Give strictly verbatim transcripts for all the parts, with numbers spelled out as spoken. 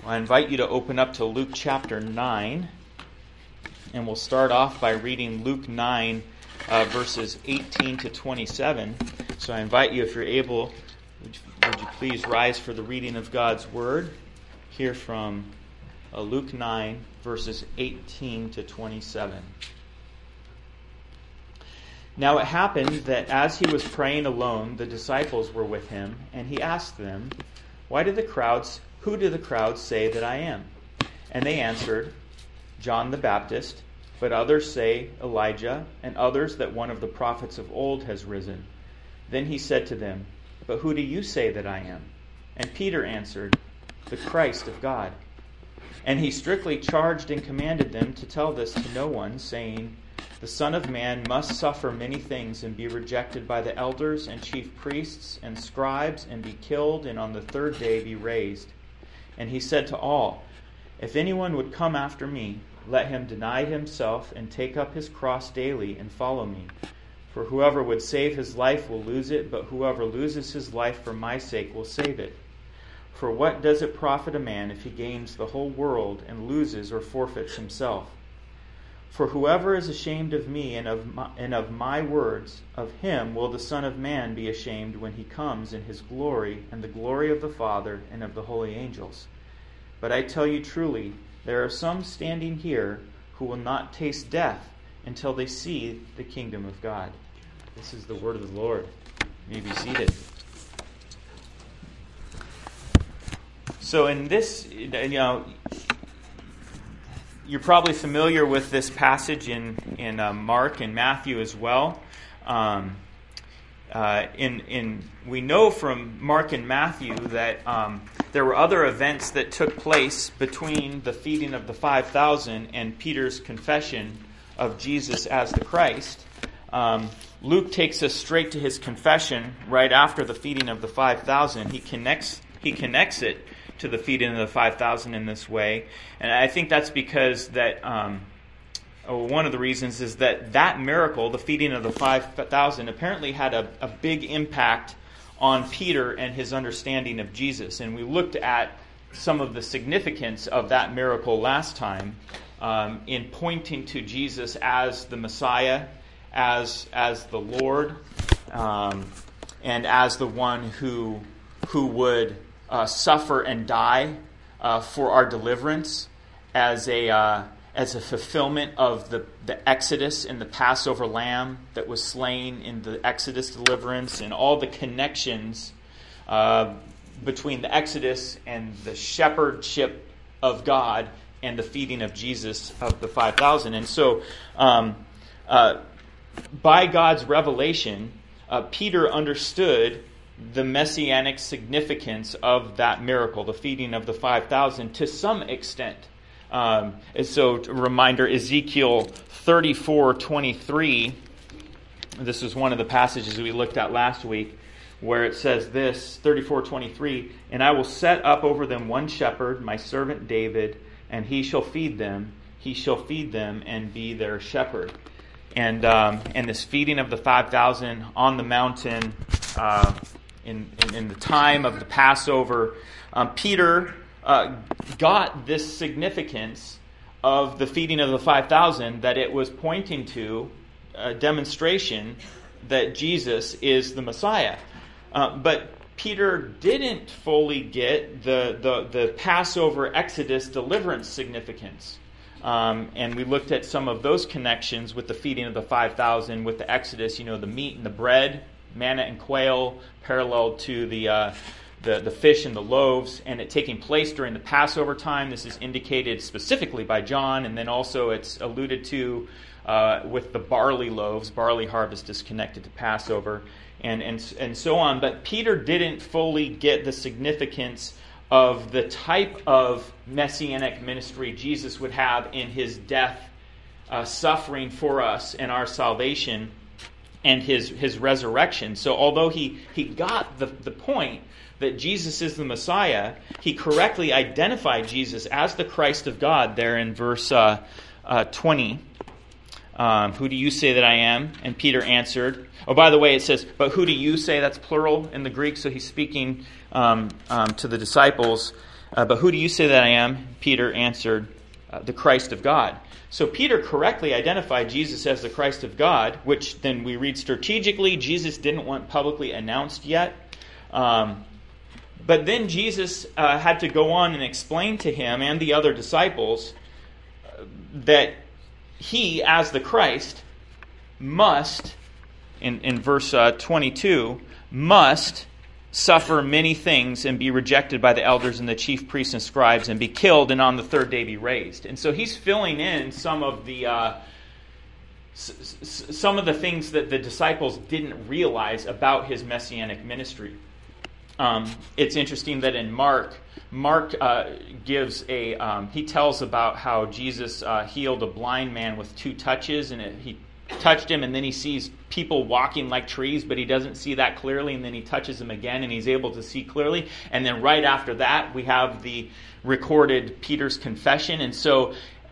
I invite you to open up to Luke chapter nine, and we'll start off by reading Luke nine, uh, verses eighteen to twenty-seven. So I invite you, if you're able, would you, would you please rise for the reading of God's Word? Hear from uh, Luke nine, verses eighteen to twenty-seven. Now it happened that as he was praying alone, the disciples were with him, and he asked them, Why do the crowds, who do the crowds say that I am? And they answered, John the Baptist, but others say Elijah, and others that one of the prophets of old has risen. Then he said to them, But who do you say that I am? And Peter answered, The Christ of God. And he strictly charged and commanded them to tell this to no one, saying, The Son of Man must suffer many things and be rejected by the elders and chief priests and scribes and be killed and on the third day be raised. And he said to all, If anyone would come after me, let him deny himself and take up his cross daily and follow me. For whoever would save his life will lose it, but whoever loses his life for my sake will save it. For what does it profit a man if he gains the whole world and loses or forfeits himself? For whoever is ashamed of me and of my, and of my words, of him will the Son of Man be ashamed when he comes in his glory and the glory of the Father and of the holy angels. But I tell you truly, there are some standing here who will not taste death until they see the kingdom of God. This is the word of the Lord. You may be seated. So in this, you know, you're probably familiar with this passage in in uh, Mark and Matthew as well. Um, uh, in in we know from Mark and Matthew that um, there were other events that took place between the feeding of the five thousand and Peter's confession of Jesus as the Christ. Um, Luke takes us straight to his confession right after the feeding of the five thousand. He connects he connects it to the feeding of the five thousand in this way. And I think that's because that um, one of the reasons is that that miracle, the feeding of the five thousand, apparently had a, a big impact on Peter and his understanding of Jesus. And we looked at some of the significance of that miracle last time um, in pointing to Jesus as the Messiah, as as the Lord, um, and as the one who who would Uh, suffer and die uh, for our deliverance, as a uh, as a fulfillment of the, the Exodus and the Passover lamb that was slain in the Exodus deliverance, and all the connections uh, between the Exodus and the shepherdship of God and the feeding of Jesus of the five thousand. And so, um, uh, by God's revelation, uh, Peter understood the messianic significance of that miracle, the feeding of the five thousand, to some extent. Um, and so, a reminder, Ezekiel thirty-four twenty-three, this is one of the passages we looked at last week, where it says this, thirty-four twenty-three, And I will set up over them one shepherd, my servant David, and he shall feed them, he shall feed them and be their shepherd. And um, and this feeding of the five thousand on the mountain, uh, In, in, in the time of the Passover, um, Peter uh, got this significance of the feeding of the five thousand, that it was pointing to a demonstration that Jesus is the Messiah. Uh, but Peter didn't fully get the, the, the Passover Exodus deliverance significance. Um, and we looked at some of those connections with the feeding of the five thousand, with the Exodus, you know, the meat and the bread, manna and quail, parallel to the, uh, the the fish and the loaves, and it taking place during the Passover time. This is indicated specifically by John, and then also it's alluded to uh, with the barley loaves. Barley harvest is connected to Passover, and, and, and so on. But Peter didn't fully get the significance of the type of messianic ministry Jesus would have in his death, uh, suffering for us and our salvation, and his his resurrection. So although he, he got the, the point that Jesus is the Messiah, he correctly identified Jesus as the Christ of God there in verse uh, uh, twenty. Um, who do you say that I am? And Peter answered. Oh, by the way, it says, but who do you say? That's plural in the Greek. So he's speaking um, um, to the disciples. Uh, but who do you say that I am? Peter answered, uh, the Christ of God. So Peter correctly identified Jesus as the Christ of God, which then we read strategically, Jesus didn't want publicly announced yet. Um, but then Jesus uh, had to go on and explain to him and the other disciples uh, that he, as the Christ, must, in, in verse uh, twenty-two, must suffer many things and be rejected by the elders and the chief priests and scribes and be killed and on the third day be raised. And so he's filling in some of the uh, s- s- some of the things that the disciples didn't realize about his messianic ministry. Um, it's interesting that in Mark, Mark uh, gives a um, he tells about how Jesus uh, healed a blind man with two touches, and it, he touched him, and then he sees people walking like trees, but he doesn't see that clearly, and then he touches him again, and he's able to see clearly. And then right after that, we have the recorded Peter's confession. And so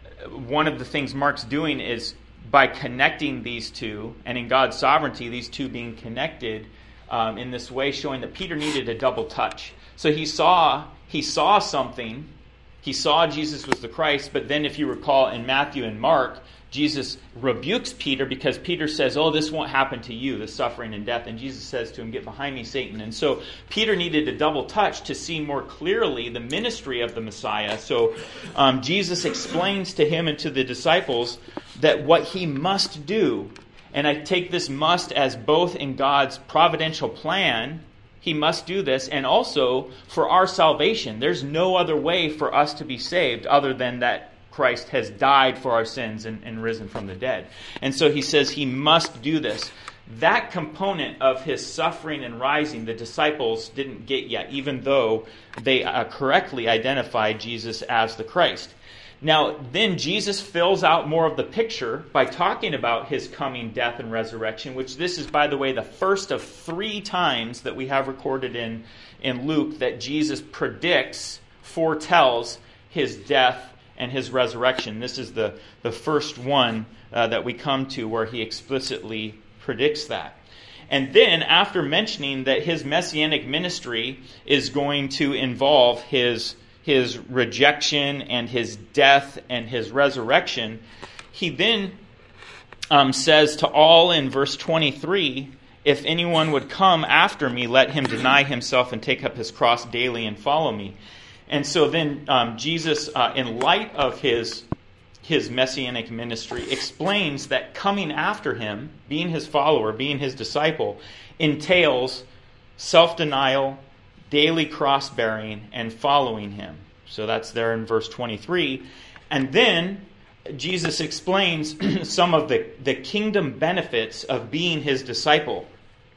one of the things Mark's doing is by connecting these two, and in God's sovereignty, these two being connected um, in this way, showing that Peter needed a double touch. So he saw he saw something. He saw Jesus was the Christ, but then if you recall in Matthew and Mark, Jesus rebukes Peter because Peter says, oh, this won't happen to you, the suffering and death. And Jesus says to him, get behind me, Satan. And so Peter needed a double touch to see more clearly the ministry of the Messiah. So um, Jesus explains to him and to the disciples that what he must do, and I take this must as both in God's providential plan, he must do this, and also for our salvation. There's no other way for us to be saved other than that Christ has died for our sins and, and risen from the dead. And so he says he must do this. That component of his suffering and rising, the disciples didn't get yet, even though they uh, correctly identified Jesus as the Christ. Now, then Jesus fills out more of the picture by talking about his coming death and resurrection, which this is, by the way, the first of three times that we have recorded in, in Luke that Jesus predicts, foretells his death and his resurrection. This is the, the first one uh, that we come to where he explicitly predicts that. And then, after mentioning that his messianic ministry is going to involve his, his rejection and his death and his resurrection, he then um, says to all in verse twenty-three, if anyone would come after me, let him deny himself and take up his cross daily and follow me. And so then um, Jesus, uh, in light of his his messianic ministry, explains that coming after him, being his follower, being his disciple, entails self-denial, daily cross-bearing, and following him. So that's there in verse twenty-three. And then Jesus explains some of the, the kingdom benefits of being his disciple.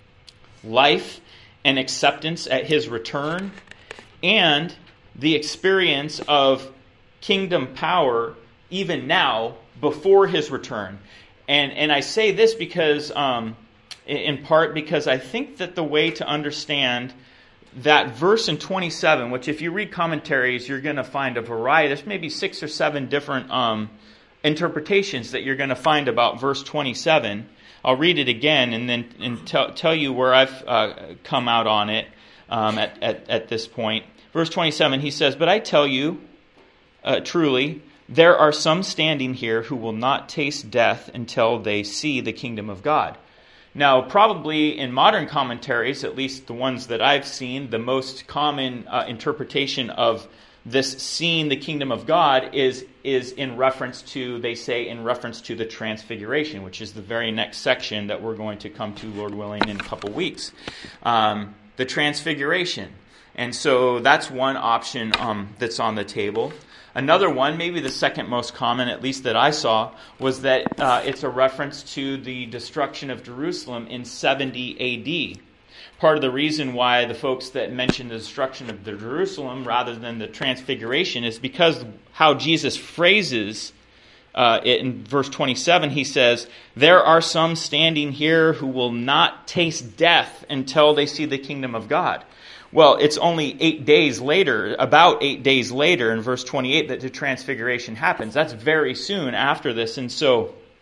Life and acceptance at his return, and the experience of kingdom power even now before his return. And and I say this because, um, in part because I think that the way to understand that verse in twenty-seven, which if you read commentaries, you're going to find a variety. There's maybe six or seven different um, interpretations that you're going to find about verse twenty-seven. I'll read it again and then and tell, tell you where I've uh, come out on it um, at, at, at this point. Verse twenty-seven, he says, but I tell you, uh, truly, there are some standing here who will not taste death until they see the kingdom of God. Now, probably in modern commentaries, at least the ones that I've seen, the most common uh, interpretation of this seeing the kingdom of God is, is in reference to, they say, in reference to the transfiguration, which is the very next section that we're going to come to, Lord willing, in a couple weeks. Um, the transfiguration. And so that's one option um, that's on the table. Another one, maybe the second most common, at least that I saw, was that uh, it's a reference to the destruction of Jerusalem in seventy A D. Part of the reason why the folks that mention the destruction of the Jerusalem rather than the transfiguration is because how Jesus phrases uh, it in verse twenty-seven. He says, there are some standing here who will not taste death until they see the kingdom of God. Well, it's only eight days later, about eight days later in verse twenty-eight that the transfiguration happens. That's very soon after this. And so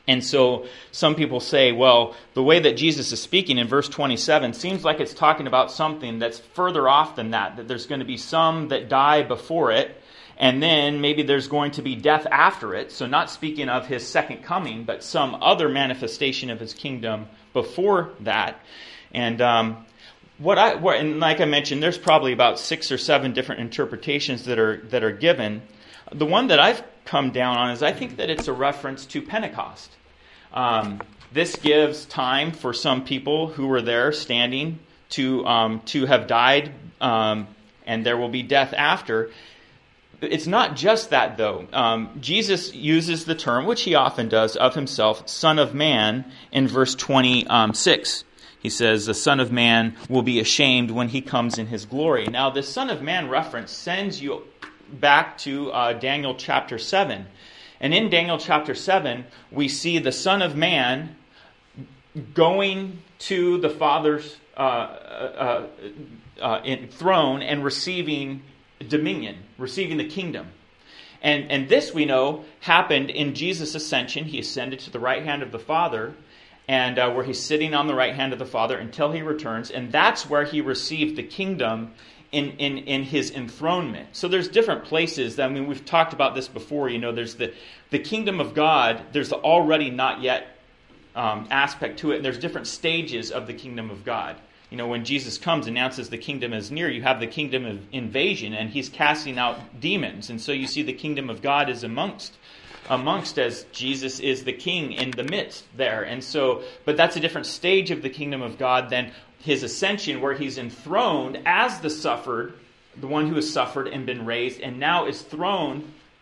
And so some people say, well, the way that Jesus is speaking in verse twenty-seven seems like it's talking about something that's further off than that, that there's going to be some that die before it, and then maybe there's going to be death after it. So not speaking of his second coming, but some other manifestation of his kingdom before that. And um, what I what, and like I mentioned, there's probably about six or seven different interpretations that are that are given. The one that I've come down on is I think that it's a reference to Pentecost. Um, this gives time for some people who were there standing to um, to have died, um, and there will be death after. It's not just that, though. Um, Jesus uses the term, which he often does, of himself, Son of Man, in verse twenty-six. He says, the Son of Man will be ashamed when he comes in his glory. Now, this Son of Man reference sends you back to uh, Daniel chapter seven. And in Daniel chapter seven, we see the Son of Man going to the Father's uh, uh, uh, in throne and receiving dominion, receiving the kingdom. And, and this, we know, happened in Jesus' ascension. He ascended to the right hand of the Father, and uh, where he's sitting on the right hand of the Father until he returns. And that's where he received the kingdom In, in, in his enthronement. So there's different places. I mean, we've talked about this before. You know, there's the, the kingdom of God. There's the already not yet um, aspect to it. And there's different stages of the kingdom of God. You know, when Jesus comes, announces the kingdom is near, you have the kingdom of invasion, and he's casting out demons. And so you see the kingdom of God is amongst, amongst as Jesus is the king in the midst there. And so, but that's a different stage of the kingdom of God than his ascension, where he's enthroned as the suffered, the one who has suffered and been raised, and now is throned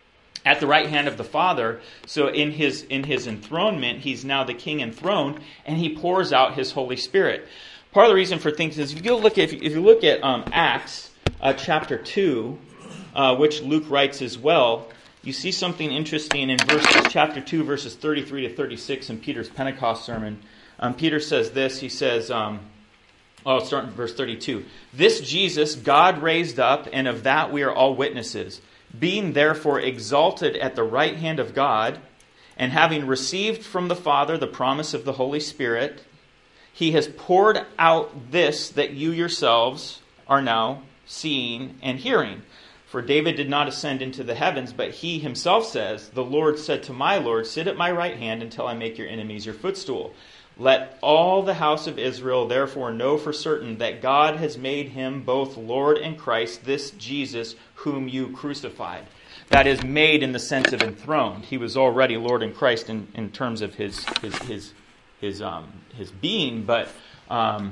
at the right hand of the Father. So in his in his enthronement, he's now the king enthroned, and he pours out his Holy Spirit. Part of the reason for things is if you look at, if you look at um, Acts uh, chapter two, uh, which Luke writes as well, you see something interesting in verses chapter two, verses thirty-three to thirty-six in Peter's Pentecost sermon. Um, Peter says this. He says. Um, Oh, starting at verse thirty-two. This Jesus God raised up, and of that we are all witnesses. Being therefore exalted at the right hand of God, and having received from the Father the promise of the Holy Spirit, he has poured out this that you yourselves are now seeing and hearing. For David did not ascend into the heavens, but he himself says, the Lord said to my Lord, sit at my right hand until I make your enemies your footstool. Let all the house of Israel therefore know for certain that God has made him both Lord and Christ, this Jesus whom you crucified. That is, made in the sense of enthroned. He was already Lord and Christ in, in terms of his his his his um his being, but um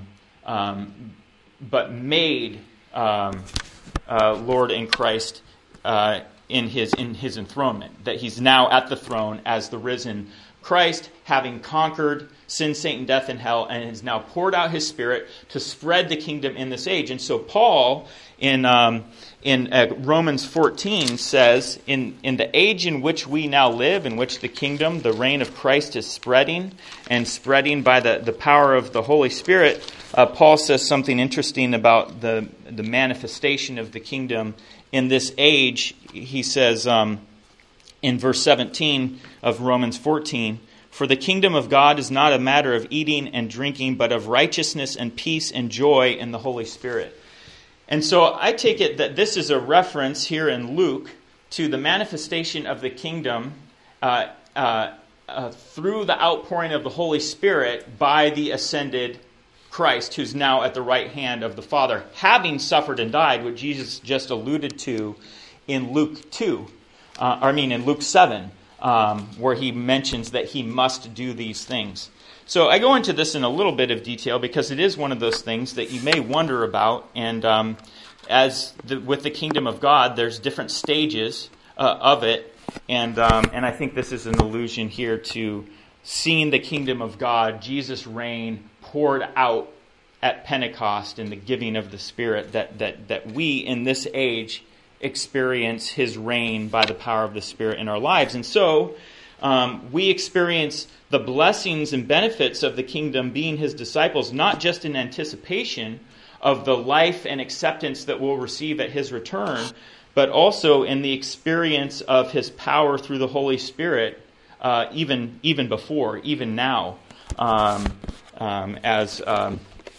um but made um uh, Lord and Christ uh, in his in his enthronement. That he's now at the throne as the risen Christ, having conquered sin, Satan, death, and hell, and has now poured out his Spirit to spread the kingdom in this age. And so Paul, in um, in uh, Romans fourteen, says, in, in the age in which we now live, in which the kingdom, the reign of Christ is spreading, and spreading by the, the power of the Holy Spirit, uh, Paul says something interesting about the, the manifestation of the kingdom in this age. He says... Um, In verse seventeen of Romans fourteen, for the kingdom of God is not a matter of eating and drinking, but of righteousness and peace and joy in the Holy Spirit. And so I take it that this is a reference here in Luke to the manifestation of the kingdom uh, uh, uh, through the outpouring of the Holy Spirit by the ascended Christ, who's now at the right hand of the Father, having suffered and died, what Jesus just alluded to in Luke two. Uh, I mean, in Luke seven, um, where he mentions that he must do these things. So I go into this in a little bit of detail because it is one of those things that you may wonder about. And um, as the, with the kingdom of God, there's different stages uh, of it. And um, and I think this is an allusion here to seeing the kingdom of God, Jesus' reign poured out at Pentecost in the giving of the Spirit, that that that we in this age experience his reign by the power of the Spirit in our lives. And so um, we experience the blessings and benefits of the kingdom being his disciples, not just in anticipation of the life and acceptance that we'll receive at his return, but also in the experience of his power through the Holy Spirit uh, even even before, even now, um, um, as um,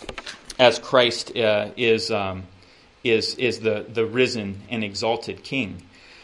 as Christ uh, is um, is is the the risen and exalted King.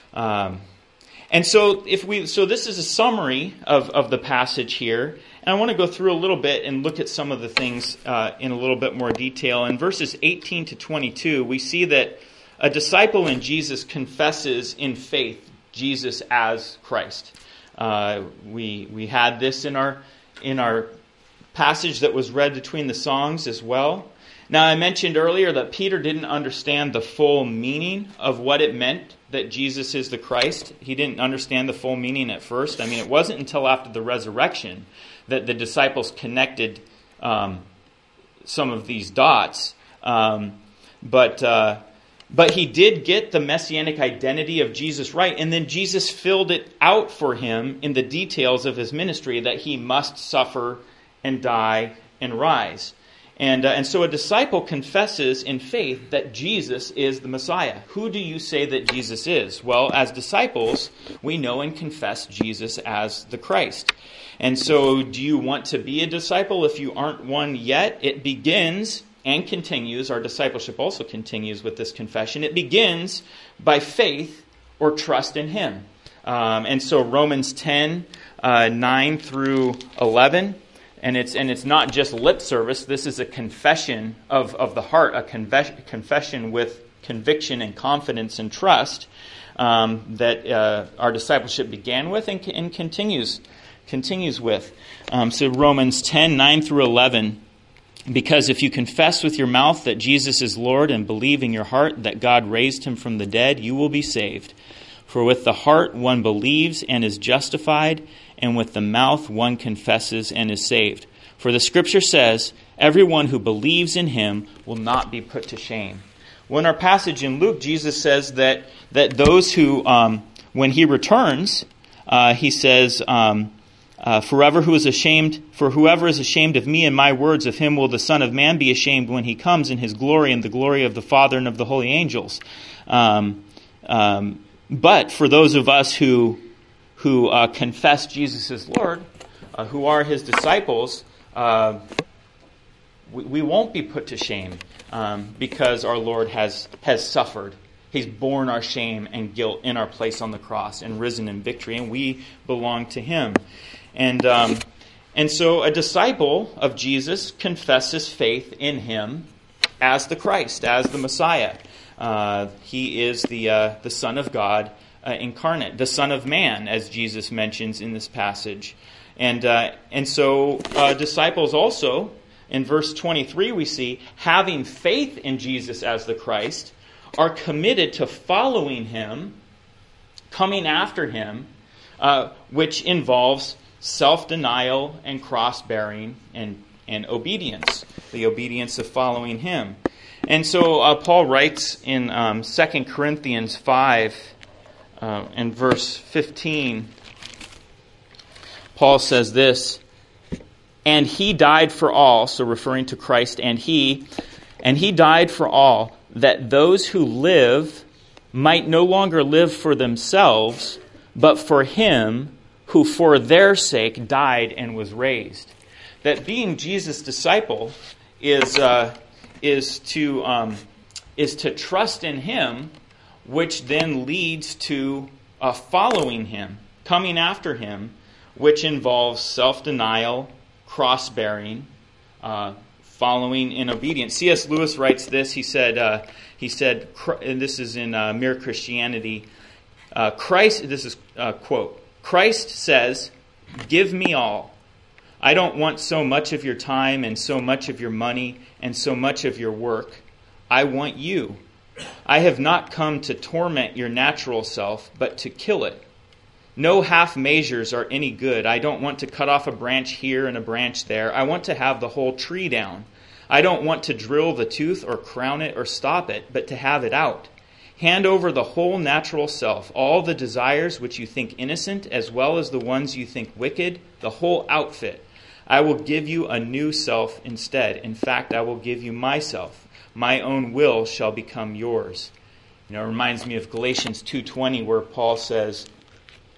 Um, and so, if we so this is a summary of of the passage here. And I want to go through a little bit and look at some of the things uh, in a little bit more detail. In verses eighteen to twenty-two, we see that a disciple in Jesus confesses in faith Jesus as Christ. Uh, we we had this in our in our passage that was read between the songs as well. Now, I mentioned earlier that Peter didn't understand the full meaning of what it meant that Jesus is the Christ. He didn't understand the full meaning at first. I mean, it wasn't until after the resurrection that the disciples connected um, some of these dots. Um, but uh, but he did get the messianic identity of Jesus right, and then Jesus filled it out for him in the details of his ministry that he must suffer and die and rise. And, uh, and so a disciple confesses in faith that Jesus is the Messiah. Who do you say that Jesus is? Well, as disciples, we know and confess Jesus as the Christ. And so do you want to be a disciple if you aren't one yet? It begins and continues, our discipleship also continues with this confession. It begins by faith or trust in Him. Um, and so Romans ten, uh, nine through eleven, And it's and it's not just lip service. This is a confession of, of the heart, a conve- confession with conviction and confidence and trust um, that uh, our discipleship began with and, and continues continues with. Um, so Romans ten, nine through eleven. Because if you confess with your mouth that Jesus is Lord and believe in your heart that God raised him from the dead, you will be saved. For with the heart one believes and is justified, and with the mouth one confesses and is saved. For the Scripture says, everyone who believes in him will not be put to shame. Well, in our passage in Luke, Jesus says that that those who, um, when he returns, uh, he says, um, uh, forever who is ashamed, for whoever is ashamed of me and my words, of him will the Son of Man be ashamed when he comes in his glory and the glory of the Father and of the holy angels. Um, um, but for those of us who who uh, confess Jesus as Lord, uh, who are his disciples, uh, we, we won't be put to shame um, because our Lord has, has suffered. He's borne our shame and guilt in our place on the cross and risen in victory, and we belong to him. And, um, and so a disciple of Jesus confesses faith in him as the Christ, as the Messiah. Uh, he is the uh, the Son of God, Uh, incarnate, the Son of Man, as Jesus mentions in this passage. And uh, and so uh, disciples also, in verse twenty-three we see, having faith in Jesus as the Christ, are committed to following him, coming after him, uh, which involves self-denial and cross-bearing and, and obedience, the obedience of following him. And so uh, Paul writes in um, Second Corinthians five, Uh, in verse fifteen, Paul says this, and he died for all, so referring to Christ, and he, and he died for all, that those who live might no longer live for themselves, but for him who for their sake died and was raised. That being Jesus' disciple is uh, is to um, is to trust in him, which then leads to uh, following him, coming after him, which involves self-denial, cross-bearing, uh, following in obedience. C S Lewis writes this. He said, uh, he said, and this is in uh, Mere Christianity. Uh, Christ, this is a quote. Christ says, "Give me all. I don't want so much of your time and so much of your money and so much of your work. I want you. I have not come to torment your natural self, but to kill it. No half measures are any good. I don't want to cut off a branch here and a branch there. I want to have the whole tree down. I don't want to drill the tooth or crown it or stop it, but to have it out. Hand over the whole natural self, all the desires which you think innocent, as well as the ones you think wicked, the whole outfit. I will give you a new self instead. In fact, I will give you myself. My own will shall become yours." You know, it reminds me of Galatians two twenty, where Paul says,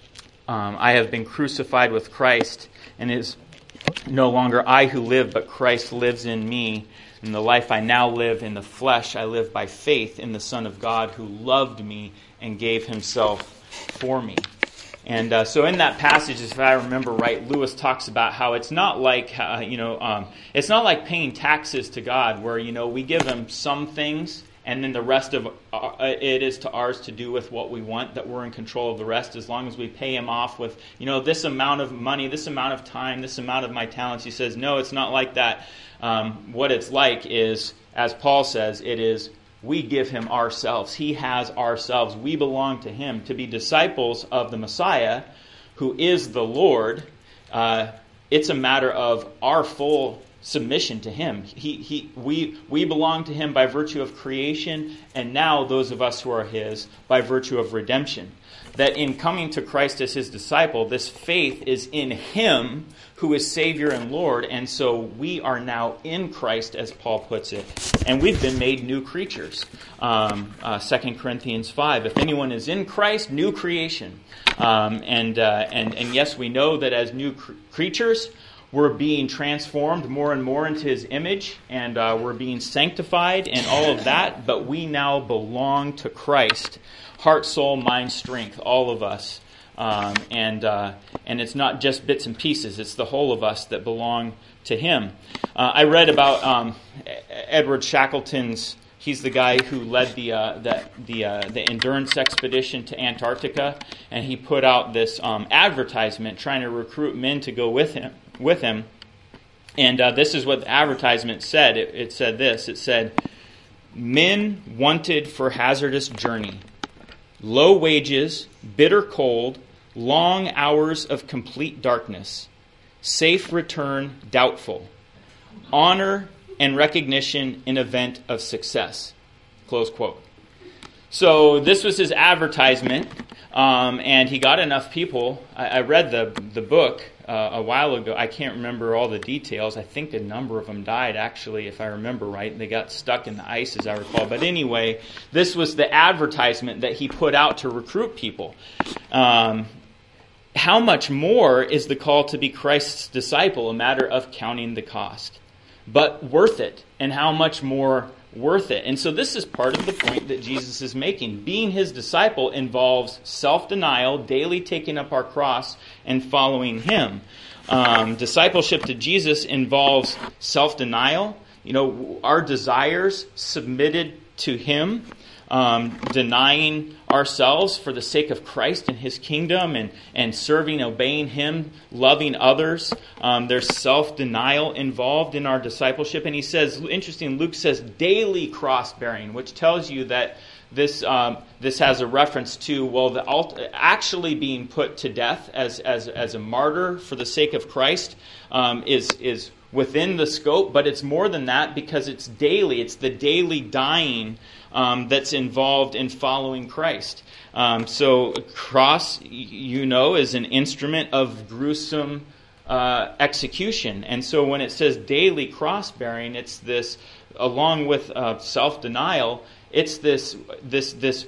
um, I have been crucified with Christ, and it is no longer I who live, but Christ lives in me. In the life I now live in the flesh, I live by faith in the Son of God who loved me and gave himself for me. And uh, so in that passage, if I remember right, Lewis talks about how it's not like, uh, you know, um, it's not like paying taxes to God where, you know, we give him some things and then the rest of uh, it is to ours to do with what we want, that we're in control of the rest as long as we pay him off with, you know, this amount of money, this amount of time, this amount of my talents. He says, no, it's not like that. Um, what it's like is, as Paul says, it is we give him ourselves. He has ourselves. We belong to him. To be disciples of the Messiah, who is the Lord, uh, it's a matter of our full submission to him. He, he, we, we belong to him by virtue of creation, and now those of us who are his by virtue of redemption. That in coming to Christ as his disciple, this faith is in him who is Savior and Lord, and so we are now in Christ, as Paul puts it, and we've been made new creatures. Um, uh, Second Corinthians five, if anyone is in Christ, new creation. Um, and, uh, and, and yes, we know that as new cr- creatures, we're being transformed more and more into his image, and uh, we're being sanctified and all of that, but we now belong to Christ. Heart, soul, mind, strength, all of us. Um, and uh, and it's not just bits and pieces, it's the whole of us that belong to him. Uh, I read about um, Edward Shackleton's, he's the guy who led the uh, the the, uh, the endurance expedition to Antarctica, and he put out this um, advertisement trying to recruit men to go with him. with him. And uh, this is what the advertisement said. It, it said this, it said, men wanted for hazardous journey. Low wages, bitter cold, long hours of complete darkness, safe return doubtful, honor and recognition in event of success. Close quote. So this was his advertisement, um, and he got enough people. I, I read the the book uh, a while ago. I can't remember all the details. I think a number of them died, actually, if I remember right. They got stuck in the ice, as I recall. But anyway, this was the advertisement that he put out to recruit people. Um, how much more is the call to be Christ's disciple a matter of counting the cost? But worth it, and how much more worth it. And so this is part of the point that Jesus is making. Being his disciple involves self-denial, daily taking up our cross, and following him. Um, discipleship to Jesus involves self-denial, you know, our desires submitted to him, um, denying ourselves for the sake of Christ and his kingdom, and, and serving, obeying him, loving others. Um, there's self-denial involved in our discipleship. And he says, interesting, Luke says daily cross-bearing, which tells you that this um, this has a reference to, well, the alt- actually being put to death as, as, as a martyr for the sake of Christ um, is is within the scope, but it's more than that because it's daily. It's the daily dying um, that's involved in following Christ. Um, so cross, you know, is an instrument of gruesome uh, execution. And so when it says daily cross-bearing, it's this, along with uh, self-denial, it's this this this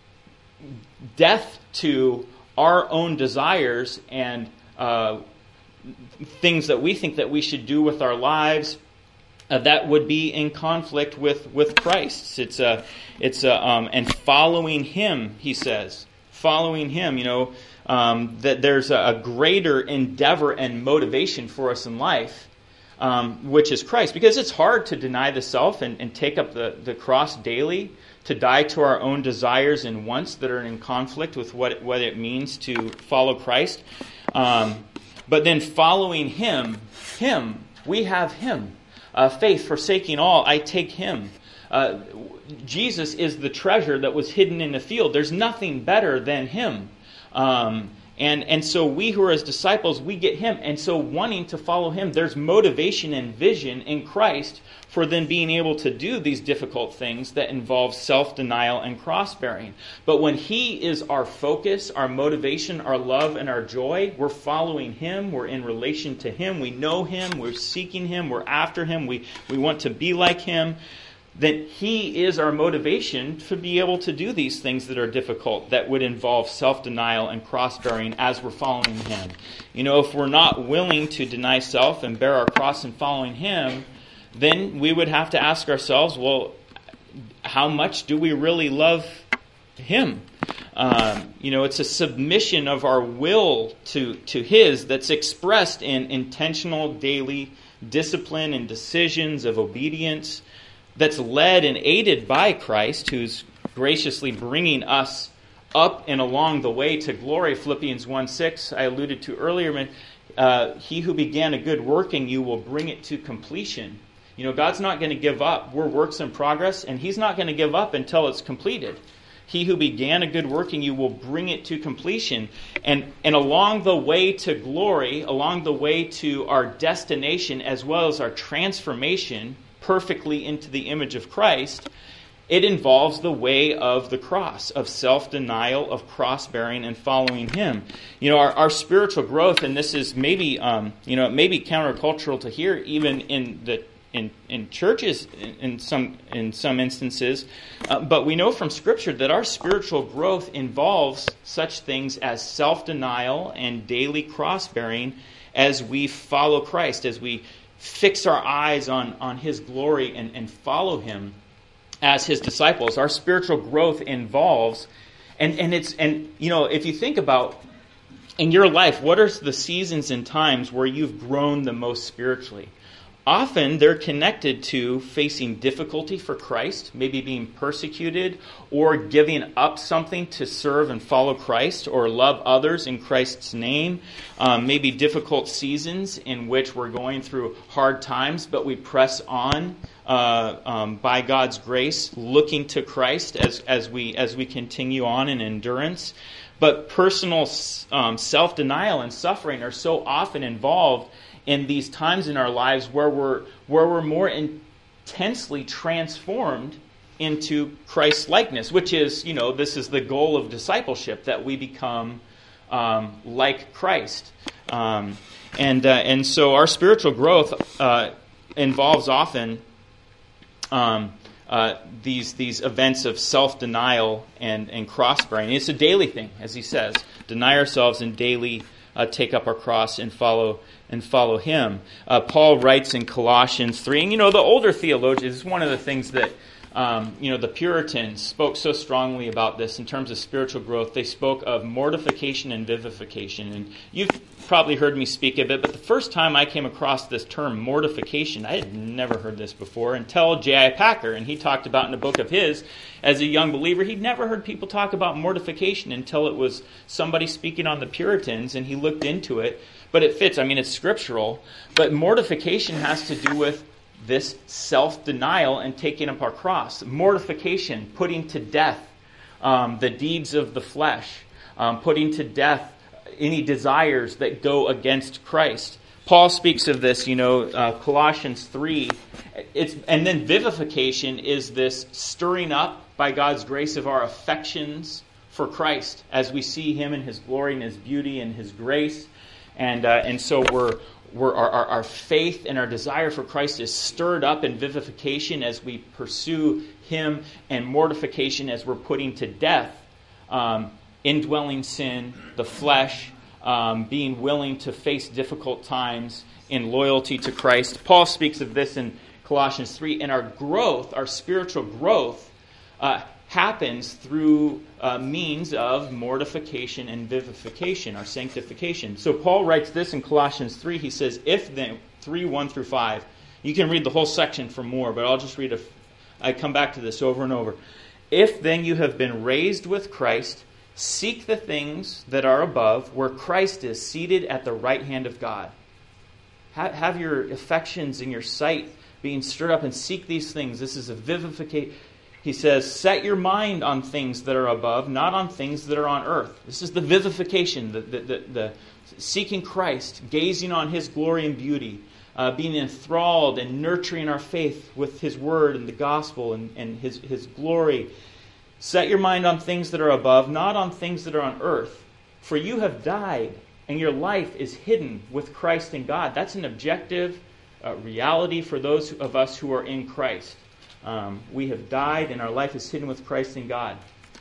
death to our own desires and uh, things that we think that we should do with our lives uh, that would be in conflict with, with Christ. It's a it's a um, and following him, he says, following him. You know um, that there's a, a greater endeavor and motivation for us in life. Um, which is Christ. Because it's hard to deny the self and, and take up the, the cross daily, to die to our own desires and wants that are in conflict with what, what it means to follow Christ. Um, but then following him, him, we have him. Uh, faith, forsaking all, I take him. Uh, Jesus is the treasure that was hidden in the field. There's nothing better than him. Um And and so we who are his disciples, we get him. And so wanting to follow him, there's motivation and vision in Christ for then being able to do these difficult things that involve self-denial and cross-bearing. But when he is our focus, our motivation, our love, and our joy, we're following him, we're in relation to him, we know him, we're seeking him, we're after him, we, we want to be like him. then He is our motivation to be able to do these things that are difficult, that would involve self-denial and cross-bearing as we're following Him. You know, if we're not willing to deny self and bear our cross in following Him, then we would have to ask ourselves, well, how much do we really love Him? Um, you know, it's a submission of our will to, to His that's expressed in intentional daily discipline and decisions of obedience, that's led and aided by Christ, who's graciously bringing us up and along the way to glory. Philippians one six, I alluded to earlier, uh, He who began a good work in you will bring it to completion. You know, God's not going to give up. We're works in progress, and He's not going to give up until it's completed. He who began a good work in you will bring it to completion. And, and along the way to glory, along the way to our destination, as well as our transformation perfectly into the image of Christ, it involves the way of the cross, of self-denial, of cross-bearing, and following Him. You know, our, our spiritual growth, and this is maybe, um, you know, it may be countercultural to hear, even in the in, in churches, in, in some in some instances, uh, but we know from Scripture that our spiritual growth involves such things as self-denial and daily cross-bearing as we follow Christ, as we fix our eyes on, on His glory and, and follow Him as His disciples. Our spiritual growth involves, and, and it's and you know, if you think about in your life, what are the seasons and times where you've grown the most spiritually? Often they're connected to facing difficulty for Christ, maybe being persecuted, or giving up something to serve and follow Christ, or love others in Christ's name. Um, maybe difficult seasons in which we're going through hard times, but we press on uh, um, by God's grace, looking to Christ as as we as we continue on in endurance. But personal um, self-denial and suffering are so often involved in these times in our lives where we're where we're more intensely transformed into Christ's likeness, which is, you know, this is the goal of discipleship, that we become um, like Christ. Um, and uh, and so our spiritual growth uh, involves often um, uh, these these events of self-denial and, and cross-bearing. It's a daily thing, as he says. Deny ourselves and daily uh, take up our cross and follow and follow Him. Uh, Paul writes in Colossians three, and you know, the older theologians, one of the things that um, you know, the Puritans spoke so strongly about this in terms of spiritual growth. They spoke of mortification and vivification, and you've probably heard me speak of it, but the first time I came across this term, mortification, I had never heard this before until J I Packer, and he talked about in a book of his, as a young believer, he'd never heard people talk about mortification until it was somebody speaking on the Puritans, and he looked into it. But it fits. I mean, it's scriptural. But mortification has to do with this self-denial and taking up our cross. Mortification, putting to death um, the deeds of the flesh, um, putting to death any desires that go against Christ. Paul speaks of this, you know, uh, Colossians three. It's, and then vivification is this stirring up by God's grace of our affections for Christ as we see Him in His glory and His beauty and His grace. And uh, and so we're we're our, our our faith and our desire for Christ is stirred up in vivification as we pursue Him, and mortification as we're putting to death um, indwelling sin, the flesh, um, being willing to face difficult times in loyalty to Christ. Paul speaks of this in Colossians three, and our growth, our spiritual growth, uh, happens through uh, means of mortification and vivification, our sanctification. So Paul writes this in Colossians three. He says, if then, three, one through five. You can read the whole section for more, but I'll just read a, I come back to this over and over. If then you have been raised with Christ, seek the things that are above, where Christ is seated at the right hand of God. Have, have your affections and your sight being stirred up, and seek these things. This is a vivification. He says, set your mind on things that are above, not on things that are on earth. This is the vivification, the, the, the, the seeking Christ, gazing on His glory and beauty, uh, being enthralled and nurturing our faith with His word and the gospel and, and His, His glory. Set your mind on things that are above, not on things that are on earth. For you have died, and your life is hidden with Christ in God. That's an objective uh, reality for those of us who are in Christ. Um, we have died, and our life is hidden with Christ in God.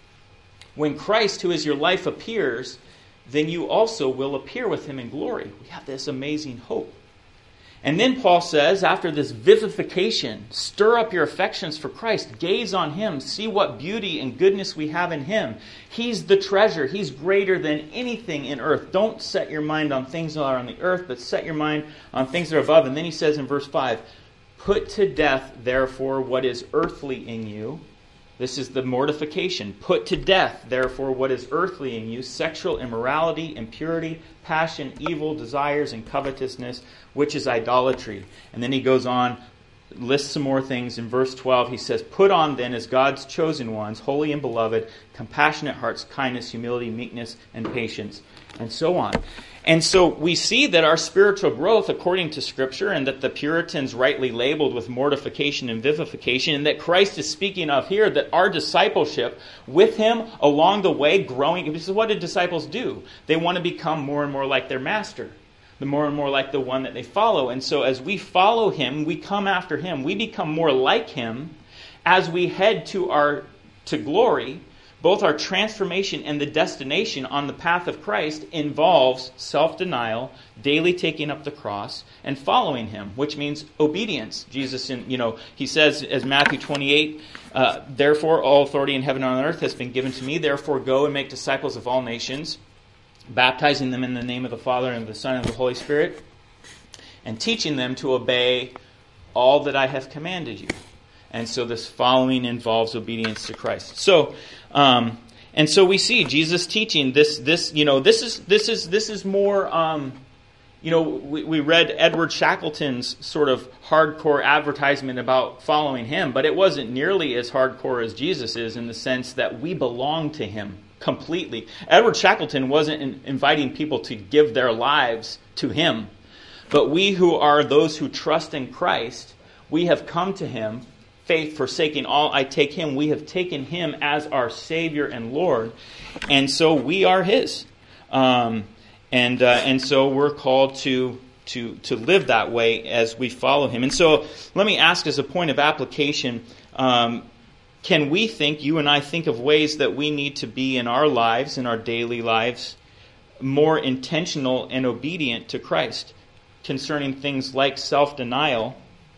When Christ, who is your life, appears, then you also will appear with him in glory. We have this amazing hope. And then Paul says, after this vivification, stir up your affections for Christ. Gaze on him. See what beauty and goodness we have in him. He's the treasure. He's greater than anything in earth. Don't set your mind on things that are on the earth, but set your mind on things that are above. And then he says in verse five, put to death, therefore, what is earthly in you. This is the mortification. Put to death, therefore, what is earthly in you, sexual immorality, impurity, passion, evil, desires, and covetousness, which is idolatry. And then he goes on, lists some more things. In verse twelve, he says, put on then as God's chosen ones, holy and beloved, compassionate hearts, kindness, humility, meekness, and patience, and so on. And so we see that our spiritual growth, according to Scripture, and that the Puritans rightly labeled with mortification and vivification, and that Christ is speaking of here, that our discipleship with him along the way growing. This is what do disciples do? They want to become more and more like their master, the more and more like the one that they follow. And so as we follow him, we come after him, we become more like him as we head to our to glory. Both our transformation and the destination on the path of Christ involves self-denial, daily taking up the cross, and following him, which means obedience. Jesus, in, you know, he says, as Matthew twenty-eight, uh, therefore all authority in heaven and on earth has been given to me. Therefore go and make disciples of all nations, baptizing them in the name of the Father and of the Son and of the Holy Spirit, and teaching them to obey all that I have commanded you. And so this following involves obedience to Christ. So, um, and so we see Jesus teaching this. This, you know, this is this is this is more. Um, you know, we, we read Edward Shackleton's sort of hardcore advertisement about following him, but it wasn't nearly as hardcore as Jesus is, in the sense that we belong to him completely. Edward Shackleton wasn't in, inviting people to give their lives to him, but we who are those who trust in Christ, we have come to him. Faith forsaking all, I take him. We have taken him as our Savior and Lord, and so we are his, um, and uh, and so we're called to to to live that way as we follow him. And so, let me ask, as a point of application, um, can we think, you and I, think of ways that we need to be in our lives, in our daily lives, more intentional and obedient to Christ concerning things like self-denial,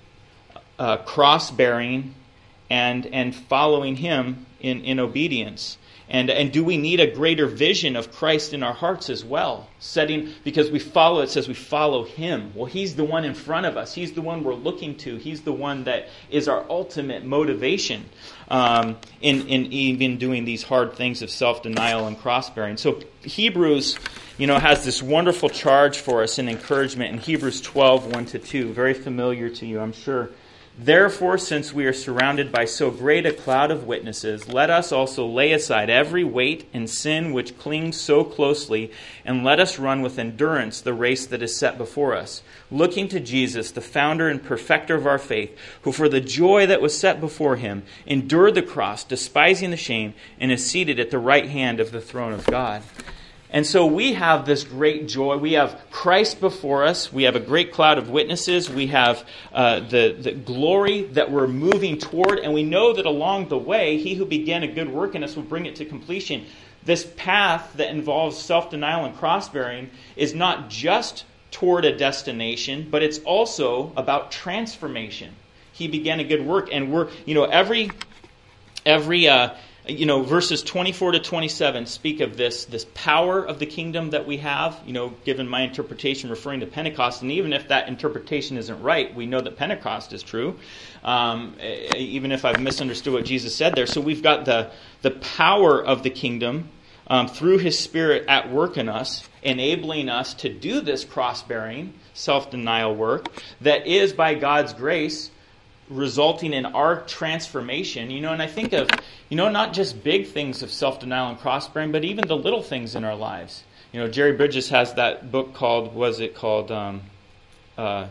Uh, cross-bearing, and and following him in, in obedience? And and do we need a greater vision of Christ in our hearts as well? Setting, because we follow, it says we follow him. Well, he's the one in front of us. He's the one we're looking to. He's the one that is our ultimate motivation um, in, in even doing these hard things of self-denial and cross-bearing. So Hebrews, you know, has this wonderful charge for us and encouragement in Hebrews twelve, one to two. Very familiar to you, I'm sure. Therefore, since we are surrounded by so great a cloud of witnesses, let us also lay aside every weight and sin which clings so closely, and let us run with endurance the race that is set before us, looking to Jesus, the founder and perfecter of our faith, who for the joy that was set before him endured the cross, despising the shame, and is seated at the right hand of the throne of God. And so we have this great joy. We have Christ before us. We have a great cloud of witnesses. We have uh, the, the glory that we're moving toward. And we know that along the way, he who began a good work in us will bring it to completion. This path that involves self-denial and cross-bearing is not just toward a destination, but it's also about transformation. He began a good work. And we're, you know, every, every, uh, You know, verses twenty-four to twenty-seven speak of this, this power of the kingdom that we have, you know, given my interpretation referring to Pentecost. And even if that interpretation isn't right, we know that Pentecost is true, um, even if I've misunderstood what Jesus said there. So we've got the, the power of the kingdom um, through his Spirit at work in us, enabling us to do this cross-bearing, self-denial work that is, by God's grace, resulting in our transformation. You know, and I think of, you know, not just big things of self-denial and cross-bearing, but even the little things in our lives. You know, Jerry Bridges has that book called, was it called, um, uh,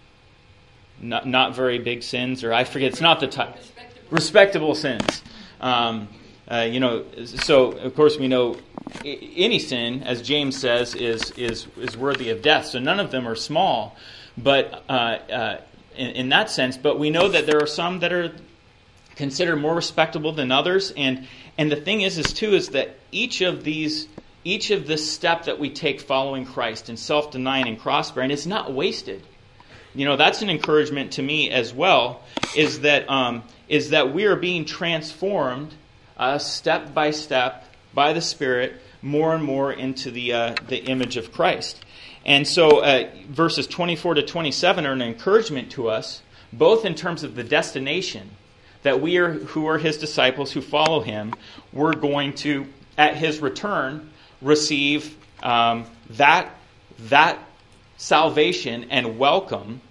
not, not Very Big Sins, or I forget, it's not the title. Respectable. Respectable Sins. Um, uh, you know, so of course we know any sin, as James says, is is is worthy of death. So none of them are small, but uh, uh, in, in that sense. But we know that there are some that are considered more respectable than others. And and the thing is, is too, is that each of these, each of this step that we take following Christ and self-denying and cross-bearing is not wasted. You know, that's an encouragement to me as well, is that um, is that we are being transformed uh, step by step by the Spirit more and more into the uh, the image of Christ. And so uh, verses twenty-four to twenty-seven are an encouragement to us, both in terms of the destination, that we are who are his disciples, who follow him, we're going to, at his return, receive um, that that salvation and welcome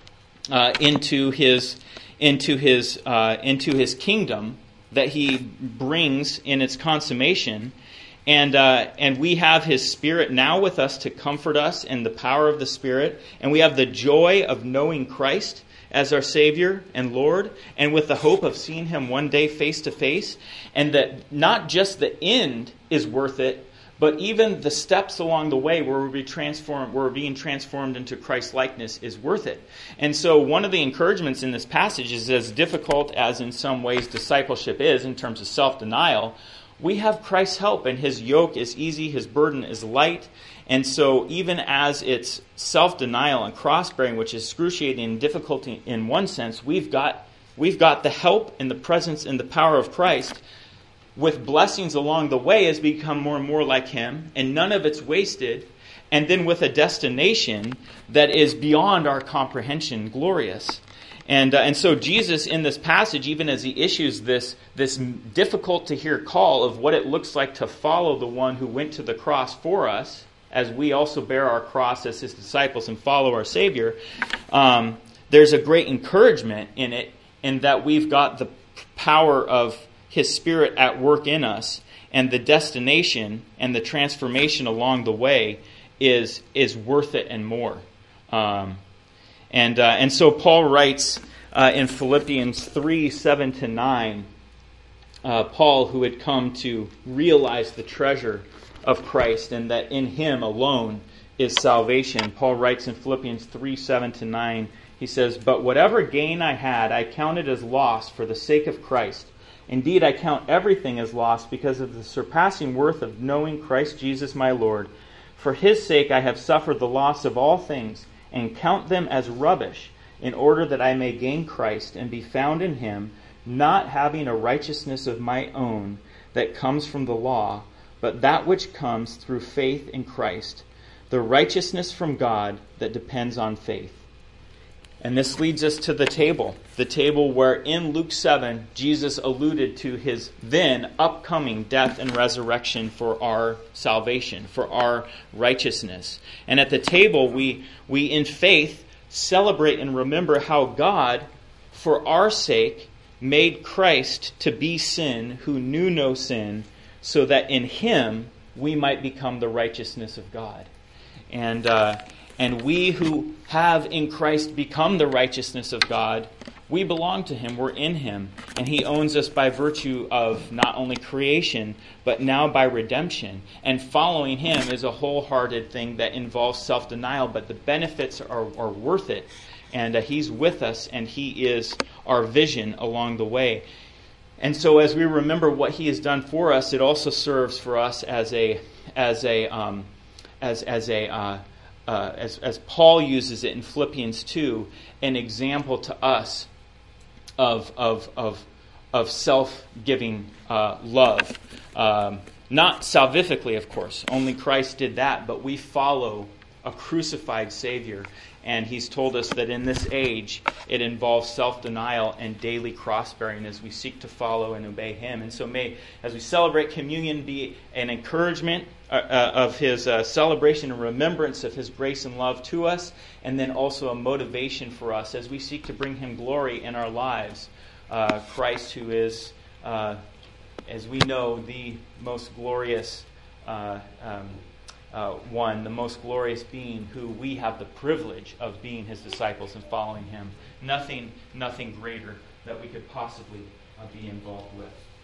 uh, into his into his uh, into his kingdom that he brings in its consummation. And uh, and we have his Spirit now with us to comfort us in the power of the Spirit. And we have the joy of knowing Christ as our Savior and Lord, and with the hope of seeing him one day face to face. And that not just the end is worth it, but even the steps along the way where we're being transformed, where we're being transformed into Christ's likeness is worth it. And so one of the encouragements in this passage is, as difficult as in some ways discipleship is in terms of self-denial, we have Christ's help, and his yoke is easy, his burden is light. And so even as it's self-denial and cross-bearing, which is excruciating and difficult in one sense, we've got we've got the help and the presence and the power of Christ with blessings along the way as we become more and more like him, and none of it's wasted, and then with a destination that is beyond our comprehension, glorious. And uh, and so Jesus in this passage, even as he issues this, this difficult to hear call of what it looks like to follow the one who went to the cross for us, as we also bear our cross as his disciples and follow our Savior, um, there's a great encouragement in it, in that we've got the power of his Spirit at work in us, and the destination and the transformation along the way is is worth it and more. Um, and uh, and so Paul writes uh, in Philippians three, seven to nine, uh, Paul, who had come to realize the treasure of Christ and that in him alone is salvation. Paul writes in Philippians three, seven to nine, he says, "But whatever gain I had, I counted as loss for the sake of Christ. Indeed, I count everything as loss because of the surpassing worth of knowing Christ Jesus my Lord. For his sake I have suffered the loss of all things, and count them as rubbish, in order that I may gain Christ and be found in him, not having a righteousness of my own that comes from the law, but that which comes through faith in Christ, the righteousness from God that depends on faith." And this leads us to the table. The table where in Luke seven, Jesus alluded to his then upcoming death and resurrection for our salvation, for our righteousness. And at the table, we, we in faith celebrate and remember how God, for our sake, made Christ to be sin who knew no sin, so that in him we might become the righteousness of God. And uh, and we who have in Christ become the righteousness of God, we belong to him, we're in him, and he owns us by virtue of not only creation, but now by redemption. And following him is a wholehearted thing that involves self-denial, but the benefits are, are worth it. And uh, he's with us, and he is our vision along the way. And so as we remember what he has done for us, it also serves for us as a as a um, as as a uh, uh, as as Paul uses it in Philippians two, an example to us of of of of self-giving uh, love. Um, not salvifically, of course. Only Christ did that, but we follow a crucified Savior. And he's told us that in this age, it involves self-denial and daily cross-bearing as we seek to follow and obey him. And so may, as we celebrate communion, be an encouragement uh, uh, of his uh, celebration and remembrance of his grace and love to us, and then also a motivation for us as we seek to bring him glory in our lives. Uh, Christ, who is, uh, as we know, the most glorious uh, um Uh, one, the most glorious being, who we have the privilege of being his disciples and following him. Nothing, nothing greater that we could possibly uh, be involved with.